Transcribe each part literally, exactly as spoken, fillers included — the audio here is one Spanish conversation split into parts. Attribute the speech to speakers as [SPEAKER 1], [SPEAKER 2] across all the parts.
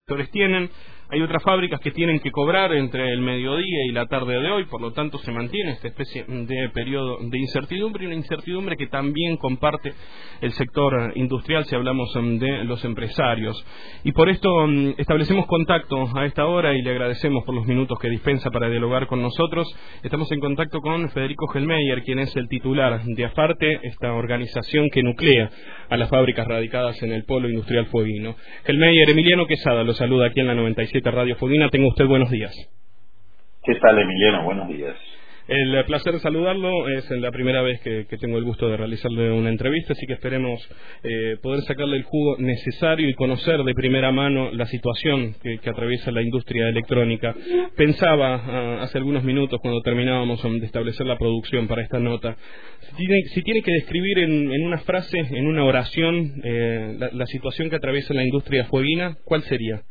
[SPEAKER 1] sectores tienen. Hay otras fábricas que tienen que cobrar entre el mediodía y la tarde de hoy, por lo tanto se mantiene esta especie de periodo de incertidumbre, y una incertidumbre que también comparte el sector industrial si hablamos de los empresarios. Y por esto establecemos contacto a esta hora y le agradecemos por los minutos que dispensa para dialogar con nosotros. Estamos en contacto con Federico Hellmeyer, quien es el titular de AFARTE, esta organización que nuclea a las fábricas radicadas en el polo industrial fueguino. Hellmeyer, Emiliano Quesada lo saluda aquí en la noventa y siete Radio Fueguina. Tenga usted buenos días.
[SPEAKER 2] ¿Qué tal, Emiliano? Buenos días.
[SPEAKER 1] El placer de saludarlo. Es la primera vez que, que tengo el gusto de realizarle una entrevista, así que esperemos eh, poder sacarle el jugo necesario y conocer de primera mano la situación que, que atraviesa la industria electrónica. Pensaba uh, hace algunos minutos, cuando terminábamos de establecer la producción para esta nota, si tiene, si tiene que describir en, en una frase, en una oración, eh, la, la situación que atraviesa la industria fueguina, ¿cuál sería?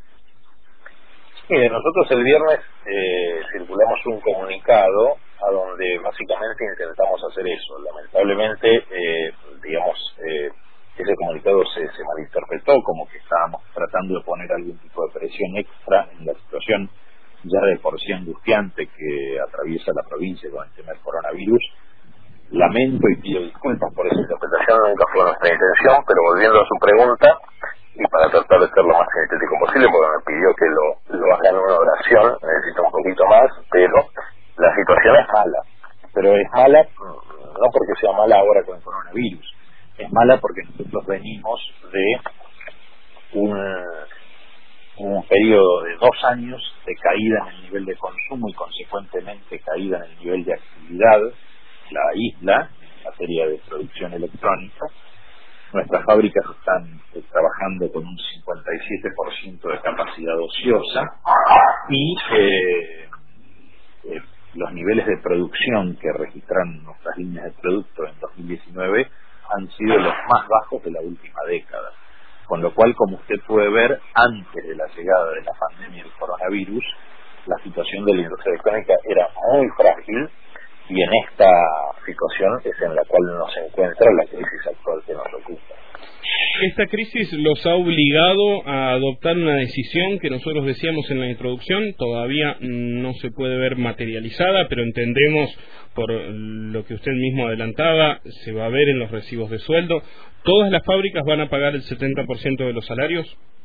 [SPEAKER 2] Mire, nosotros el viernes eh, circulamos un comunicado a donde básicamente intentamos hacer eso. Lamentablemente, eh, digamos, eh, ese comunicado se, se malinterpretó como que estábamos tratando de poner algún tipo de presión extra en la situación ya de por sí angustiante que atraviesa la provincia con el tema del coronavirus. Lamento y pido disculpas por esa interpretación, nunca fue nuestra intención, pero volviendo a su pregunta, y para tratar de ser lo más sintético posible, porque me pidió que lo, lo haga en una oración, necesito un poquito más, pero la situación es mala. Pero es mala no porque sea mala ahora con el coronavirus, es mala porque nosotros venimos de un, un periodo de dos años de caída en el nivel de consumo y consecuentemente caída en el nivel de actividad, la isla, en materia de producción electrónica. Nuestras fábricas están eh, trabajando con un cincuenta y siete por ciento de capacidad ociosa y eh, eh, los niveles de producción que registran nuestras líneas de producto en dos mil diecinueve han sido los más bajos de la última década. Con lo cual, como usted puede ver, antes de la llegada de la pandemia del coronavirus, la situación de la industria electrónica era muy frágil. Y en esta situación es en la cual nos encuentra la crisis actual que nos ocupa.
[SPEAKER 1] Esta crisis los ha obligado a adoptar una decisión que nosotros decíamos en la introducción, todavía no se puede ver materializada, pero entendemos por lo que usted mismo adelantaba, se va a ver en los recibos de sueldo. ¿Todas las fábricas van a pagar el setenta por ciento de los salarios?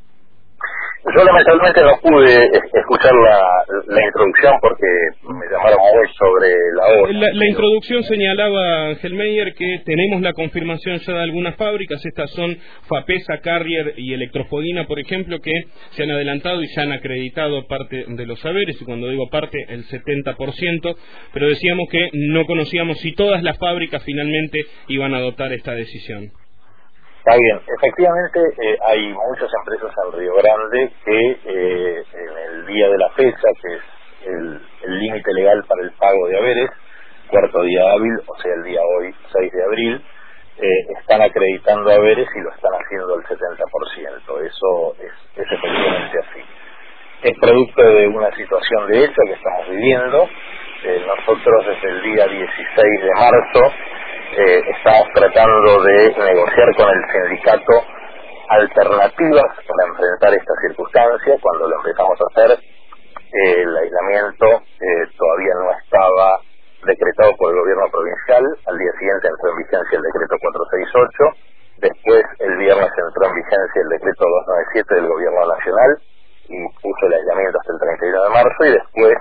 [SPEAKER 2] Yo lamentablemente no pude escuchar la, la introducción porque me llamaron hoy sobre la hora.
[SPEAKER 1] La, la introducción señalaba, Hellmeyer, que tenemos la confirmación ya de algunas fábricas, estas son Fapesa, Carrier y Electrofueguina, por ejemplo, que se han adelantado y se han acreditado parte de los saberes, y cuando digo parte, el setenta por ciento, pero decíamos que no conocíamos si todas las fábricas finalmente iban a adoptar esta decisión.
[SPEAKER 2] Está bien, efectivamente eh, hay muchas empresas en Río Grande que eh, en el día de la fecha, que es el límite legal para el pago de haberes, cuarto día hábil, o sea el día hoy, seis de abril, eh, están acreditando haberes y lo están haciendo el setenta por ciento. Eso es, es efectivamente así. Es producto de una situación de hecho que estamos viviendo. Eh, nosotros desde el día dieciséis de marzo Eh, estamos tratando de negociar con el sindicato alternativas para enfrentar esta circunstancia. Cuando lo empezamos a hacer, eh, el aislamiento eh, todavía no estaba decretado por el gobierno provincial. Al día siguiente entró en vigencia el decreto cuatrocientos sesenta y ocho, después el viernes entró en vigencia el decreto doscientos noventa y siete del gobierno nacional y puso el aislamiento hasta el treinta y uno de marzo, y después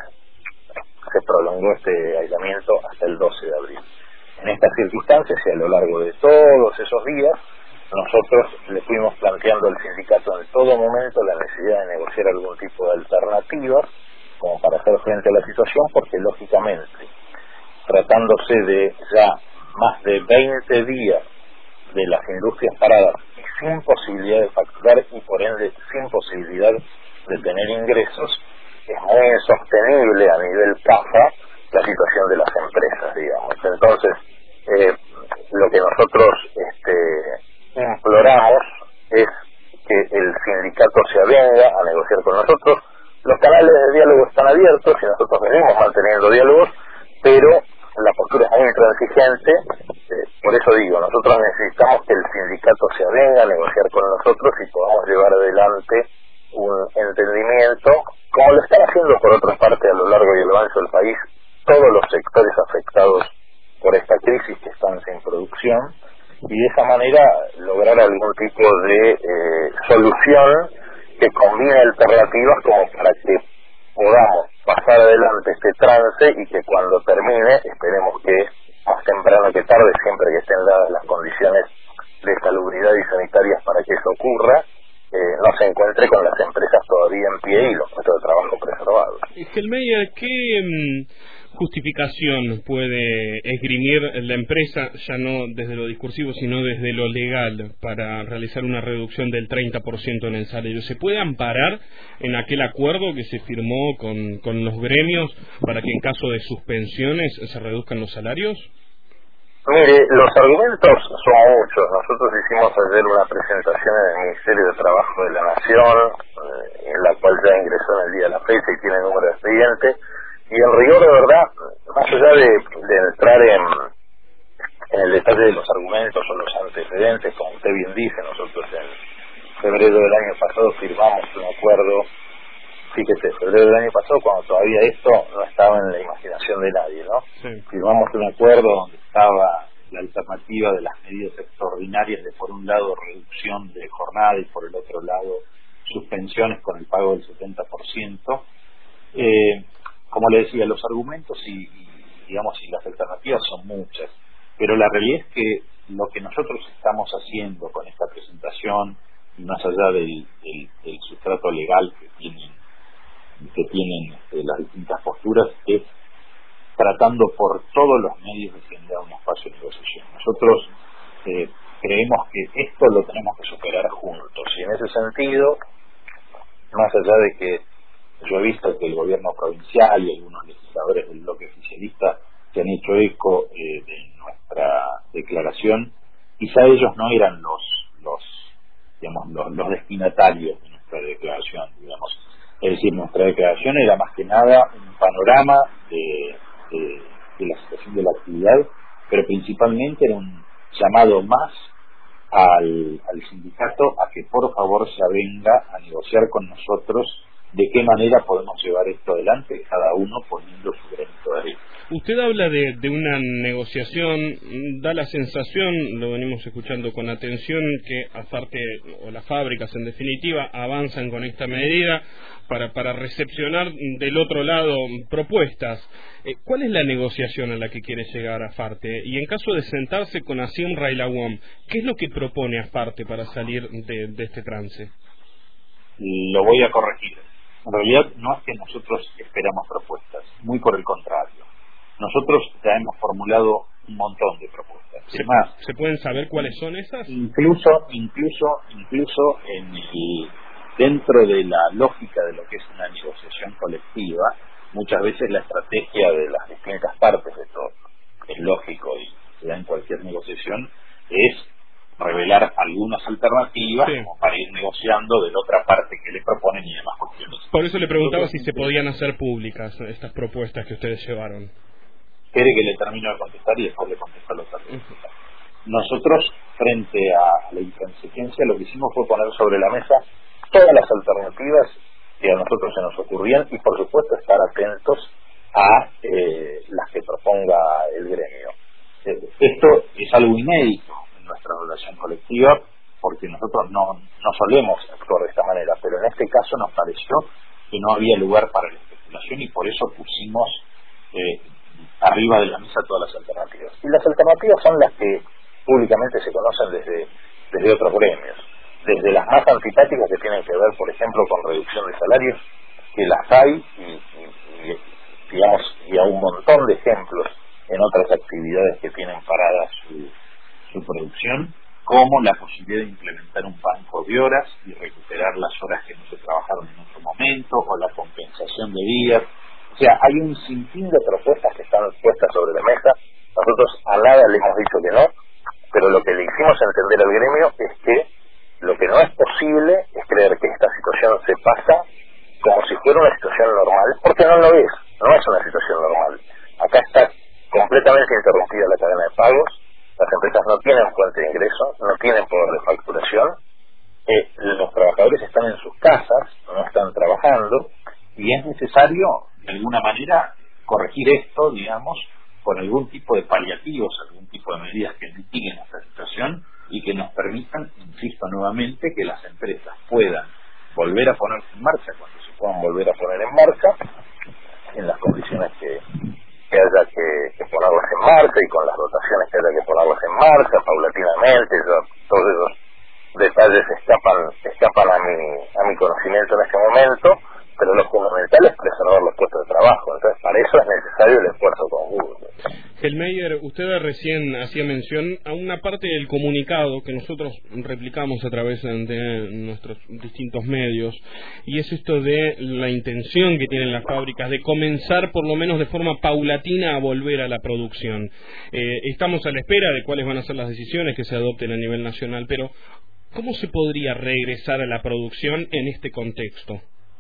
[SPEAKER 2] se prolongó este aislamiento hasta el doce de abril. En estas circunstancias y a lo largo de todos esos días, nosotros le fuimos planteando al sindicato en todo momento la necesidad de negociar algún tipo de alternativas como para hacer frente a la situación, porque lógicamente, tratándose de ya más de veinte días de las industrias paradas y sin posibilidad de facturar y por ende sin posibilidad de tener ingresos, es muy insostenible a nivel caja la situación de las empresas, digamos. Entonces, eh, lo que nosotros este, imploramos es que el sindicato se avenga a negociar con nosotros. Los canales de diálogo están abiertos y nosotros venimos manteniendo diálogos, pero la postura es muy intransigente. Eh, por eso digo, nosotros necesitamos que el sindicato se avenga a negociar con nosotros y podamos llevar adelante un entendimiento, como lo están haciendo por otra parte a lo largo y a lo ancho del país todos los sectores afectados por esta crisis que están sin producción, y de esa manera lograr algún tipo de eh, solución que combine alternativas como para que podamos pasar adelante este trance y que cuando termine, esperemos que más temprano que tarde, siempre que estén dadas las condiciones de salubridad y sanitarias para que eso ocurra, eh, no se encuentre con las empresas todavía en pie y los puestos de trabajo preservados.
[SPEAKER 1] Gelmeyer, ¿qué mm, justificación puede esgrimir la empresa, ya no desde lo discursivo, sino desde lo legal, para realizar una reducción del treinta por ciento en el salario? ¿Se puede amparar en aquel acuerdo que se firmó con, con los gremios para que en caso de suspensiones se reduzcan los salarios?
[SPEAKER 2] Mire, los argumentos son muchos. Nosotros hicimos ayer una presentación en el Ministerio de Trabajo de la Nación, eh, en la cual ya ingresó en el día de la fecha y tiene número de expediente, y en rigor de verdad, más allá de, de entrar en, en el detalle de los argumentos o los antecedentes, como usted bien dice, nosotros en febrero del año pasado firmamos un acuerdo. Fíjese, febrero del año pasado, cuando todavía esto no estaba en la imaginación de nadie, ¿no? Sí. Firmamos un acuerdo donde estaba la alternativa de las medidas extraordinarias de, por un lado, reducción de jornada y, por el otro lado, suspensiones con el pago del setenta por ciento. Eh, como le decía, los argumentos y, y, digamos, y las alternativas son muchas, pero la realidad es que lo que nosotros estamos haciendo con esta presentación, y más allá del, del, del sustrato legal que tienen que tienen este, las distintas posturas, es tratando por todos los medios de generar un espacio de negociación. Nosotros eh, creemos que esto lo tenemos que superar juntos, y en ese sentido, más allá de que yo he visto que el gobierno provincial y algunos legisladores del bloque oficialista se han hecho eco eh, de nuestra declaración, quizá ellos no eran los los digamos los, los destinatarios de nuestra declaración, digamos. Es decir, nuestra declaración era más que nada un panorama de, de, de la situación de la actividad, pero principalmente era un llamado más al, al sindicato a que por favor se avenga a negociar con nosotros de qué manera podemos llevar esto adelante, cada uno poniendo su granito de arena.
[SPEAKER 1] Usted habla de, de una negociación, da la sensación, lo venimos escuchando con atención, que aparte, o las fábricas en definitiva, avanzan con esta medida para, para recepcionar del otro lado propuestas. Eh, ¿Cuál es la negociación a la que quiere llegar AFARTE? Y en caso de sentarse con ASIMRA y la U O M, ¿qué es lo que propone AFARTE para salir de, de este trance?
[SPEAKER 2] Lo voy a corregir. En realidad no es que nosotros esperamos propuestas, muy por el contrario. Nosotros ya hemos formulado un montón de propuestas.
[SPEAKER 1] ¿Se, más, ¿se pueden saber cuáles son esas?
[SPEAKER 2] Incluso, incluso, incluso en el, dentro de la lógica de lo que es una negociación colectiva, muchas veces la estrategia de las distintas partes, esto es lógico y se da en cualquier negociación, es revelar algunas alternativas, sí, como para ir negociando de la otra parte que le proponen y demás cuestiones.
[SPEAKER 1] Por eso le preguntaba si se podían hacer públicas estas propuestas que ustedes llevaron.
[SPEAKER 2] Quiere que le termino de contestar y después le contesto a los otros. Uh-huh. Nosotros, frente a la intransigencia, lo que hicimos fue poner sobre la mesa todas las alternativas que a nosotros se nos ocurrían y, por supuesto, estar atentos a eh, las que proponga el gremio. Eh, esto es algo inédito en nuestra relación colectiva, porque nosotros no, no solemos actuar de esta manera, pero en este caso nos pareció que no había lugar para la especulación y por eso pusimos eh, arriba de la mesa todas las alternativas. Y las alternativas son las que públicamente se conocen desde, desde otros gremios, desde las más antipáticas que tienen que ver, por ejemplo, con reducción de salarios, que las hay, y, y, y digamos, y a un montón de ejemplos en otras actividades que tienen parada su, su producción, como la posibilidad de implementar un banco de horas y recuperar las horas que no se trabajaron en otro momento, o la compensación de días. O sea, hay un sinfín de propuestas que están puestas sobre la mesa. Nosotros a nada le hemos dicho que no, pero lo que le hicimos entender al gremio es que lo que no es posible es creer que esta situación se pasa como si fuera una situación normal, porque no lo es, no es una situación normal. Acá está completamente interrumpida la cadena de pagos, las empresas no tienen fuente de ingreso, no tienen poder de facturación, eh, los trabajadores están en sus casas, no están trabajando, y es necesario, de alguna manera, corregir esto, digamos, con algún tipo de paliativos, algún tipo de medidas que mitiguen esta situación y que nos permitan, insisto nuevamente, que las empresas puedan volver a ponerse en marcha cuando se puedan volver a poner en marcha, en las condiciones que, que haya que, que ponerlas en marcha y con las dotaciones que haya que ponerlas en marcha, paulatinamente. Yo, todos esos detalles escapan escapan a mi, a mi conocimiento en este momento, pero lo fundamental es preservar los puestos de trabajo. Entonces, para eso es necesario el esfuerzo conjunto.
[SPEAKER 1] Helmeyer, usted recién hacía mención a una parte del comunicado que nosotros replicamos a través de nuestros distintos medios, y es esto de la intención que tienen las fábricas de comenzar por lo menos de forma paulatina a volver a la producción. Eh, estamos a la espera de cuáles van a ser las decisiones que se adopten a nivel nacional, pero ¿cómo se podría regresar a la producción en este contexto?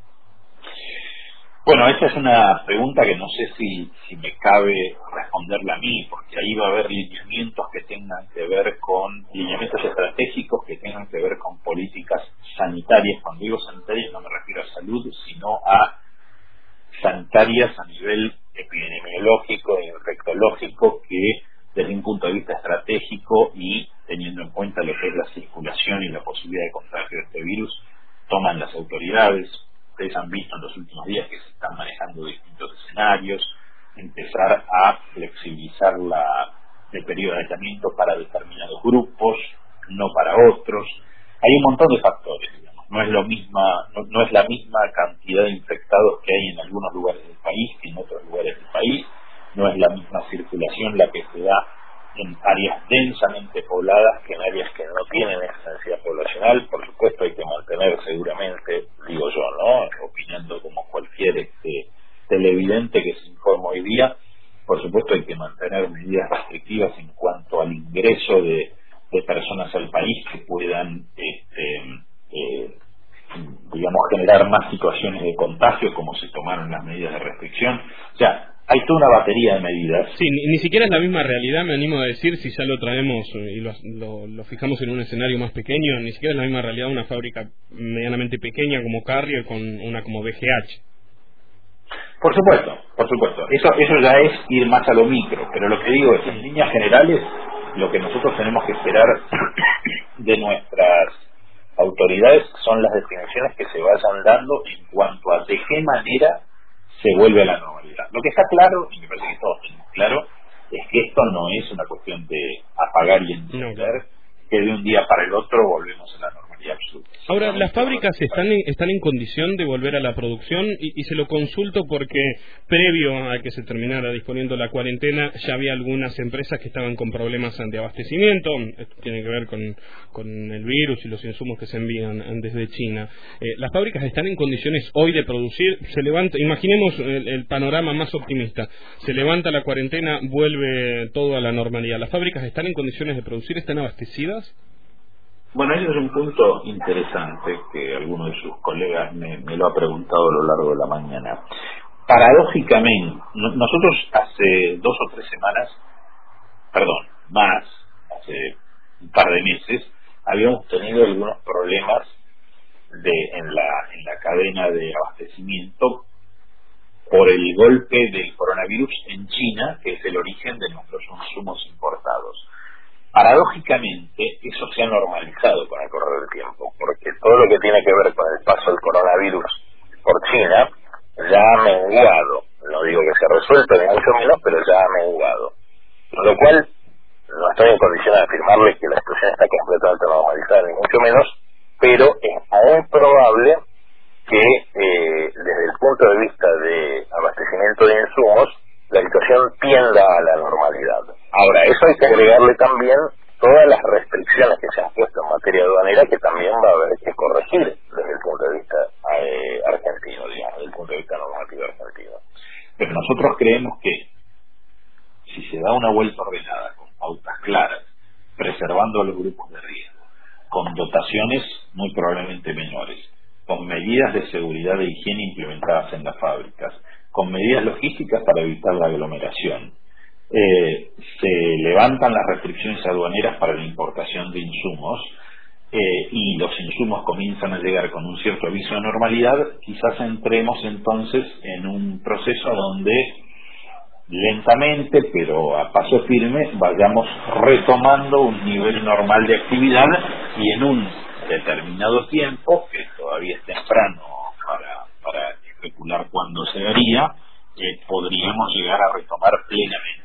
[SPEAKER 3] Bueno, esa es una pregunta que no sé si, si me cabe responderla a mí, porque ahí va a haber lineamientos que tengan que ver con, lineamientos estratégicos que tengan que ver con políticas sanitarias. Cuando digo sanitarias no me refiero a salud, sino a sanitarias a nivel epidemiológico e infectológico, que desde un punto de vista estratégico y teniendo en cuenta lo que es la circulación y la posibilidad de contagio de este virus, toman las autoridades. Ustedes han visto en los últimos días que se están manejando distintos escenarios, empezar a flexibilizar la, el periodo de aislamiento para determinados grupos, no para otros. Hay un montón de factores, digamos. No es lo misma, no, no es la misma cantidad de infectados que hay en algunos lugares del país que en otros lugares del país. No es la misma circulación la que se da en áreas densamente pobladas que en áreas que no tienen esa densidad poblacional. Por supuesto hay que mantener seguramente, digo yo, ¿no?, opinando como cualquier este televidente que se informa hoy día, por supuesto hay que mantener medidas restrictivas en cuanto al ingreso de, de personas al país que puedan este, eh, digamos generar más situaciones de contagio, como se tomaron las medidas de restricción. O sea, hay toda una batería de medidas.
[SPEAKER 1] Sí, ni, ni siquiera es la misma realidad, me animo a decir, si ya lo traemos y lo, lo, lo fijamos en un escenario más pequeño, ni siquiera es la misma realidad una fábrica medianamente pequeña como Carrier con una como B G H.
[SPEAKER 3] Por supuesto, por supuesto. Eso, eso ya es ir más a lo micro, pero lo que digo es, en líneas generales, lo que nosotros tenemos que esperar de nuestras autoridades son las definiciones que se vayan dando en cuanto a de qué manera se vuelve a la normalidad. Lo que está claro, y me parece que todos tenemos claro, es que esto no es una cuestión de apagar y encender, no, que de un día para el otro volvemos a la normalidad absoluta.
[SPEAKER 1] Ahora, las fábricas están en, están en condición de volver a la producción, y, y se lo consulto porque previo a que se terminara disponiendo la cuarentena ya había algunas empresas que estaban con problemas de abastecimiento. Esto tiene que ver con, con el virus y los insumos que se envían desde China. Eh, las fábricas están en condiciones hoy de producir. Se levanta, imaginemos el, el panorama más optimista, se levanta la cuarentena, vuelve todo a la normalidad. ¿Las fábricas están en condiciones de producir? ¿Están abastecidas?
[SPEAKER 3] Bueno, ese es un punto interesante que alguno de sus colegas me, me lo ha preguntado a lo largo de la mañana. Paradójicamente, no, nosotros hace dos o tres semanas, perdón, más, hace un par de meses, habíamos tenido algunos problemas de en la en la cadena de abastecimiento por el golpe del coronavirus en China, que es el origen de nuestros insumos importados. Paradójicamente, eso se ha normalizado con el correr del tiempo, porque todo lo que tiene que ver con el paso del coronavirus por China ya ha menguado. No digo que se ha resuelto, ni mucho menos, pero ya ha menguado. Con lo cual, no estoy en condiciones de afirmarle que la situación está completamente normalizada, ni mucho menos, pero es muy probable que eh, desde el punto de vista de abastecimiento de insumos, la situación tienda a la normalidad. Ahora, eso hay que agregarle también todas las restricciones que se han puesto en materia aduanera, que también va a haber que corregir desde el punto de vista eh, argentino, digamos, desde el punto de vista normativo argentino. Pero nosotros creemos que si se da una vuelta ordenada, con pautas claras, preservando a los grupos de riesgo, con dotaciones muy probablemente menores, con medidas de seguridad e higiene implementadas en las fábricas, con medidas logísticas para evitar la aglomeración, eh, se levantan las restricciones aduaneras para la importación de insumos, eh, y los insumos comienzan a llegar con un cierto aviso de normalidad, quizás entremos entonces en un proceso donde lentamente, pero a paso firme, vayamos retomando un nivel normal de actividad y en un determinado tiempo, que todavía es temprano para, para especular cuándo se daría, eh, podríamos llegar a retomar plenamente